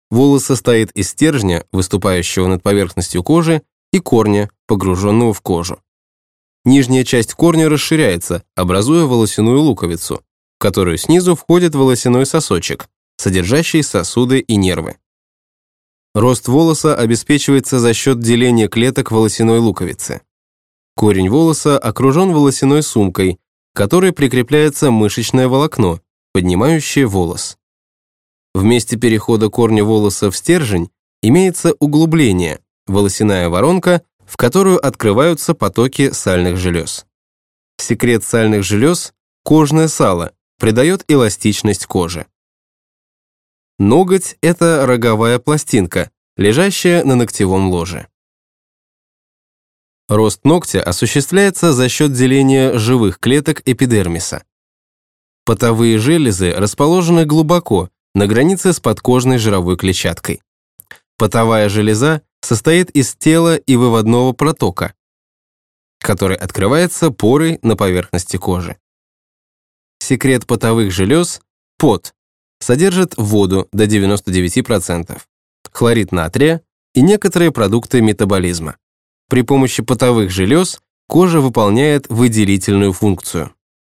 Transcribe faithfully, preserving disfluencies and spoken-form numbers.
Волос состоит из стержня, выступающего над поверхностью кожи, и корня, погруженного в кожу. Нижняя часть корня расширяется, образуя волосяную луковицу, в которую снизу входит волосяной сосочек, содержащий сосуды и нервы. Рост волоса обеспечивается за счет деления клеток волосяной луковицы. Корень волоса окружен волосяной сумкой, к которой прикрепляется мышечное волокно, поднимающее волос. В месте перехода корня волоса в стержень имеется углубление, волосяная воронка, в которую открываются потоки сальных желез. Секрет сальных желез – кожное сало, придает эластичность коже. Ноготь – это роговая пластинка, лежащая на ногтевом ложе. Рост ногтя осуществляется за счет деления живых клеток эпидермиса. Потовые железы расположены глубоко, на границе с подкожной жировой клетчаткой. Потовая железа состоит из тела и выводного протока, который открывается порой на поверхности кожи. Секрет потовых желез – пот, содержит воду до девяноста девяти процентов, хлорид натрия и некоторые продукты метаболизма. При помощи потовых желез кожа выполняет выделительную функцию.